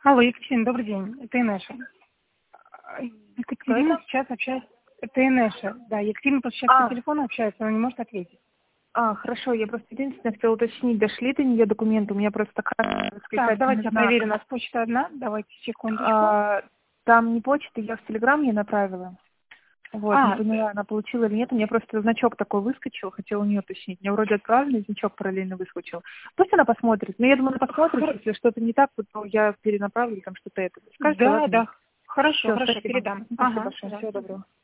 Алло, Екатерина, добрый день. Это Инеша. Екатерина сейчас общается. Это Инеша. Да, Екатерина просто сейчас по телефону общается, она не может ответить. Хорошо, я просто единственное хотела уточнить, дошли до нее документы, у меня просто такая... Так, давайте я проверю, у нас почта одна, давайте секундочку. Там не почта, я в Телеграм ей направила. Вот, не поняла, она получила или нет, у меня просто значок такой выскочил, хотела у нее уточнить. Мне вроде отправили, значок параллельно выскочил. Пусть она посмотрит, но я думаю, она посмотрит, если что-то не так, то я перенаправлю, там что-то это. Скажите, Да, ладно? да. Хорошо, Всё, хорошо, спасибо. передам. Спасибо большое, всего доброго.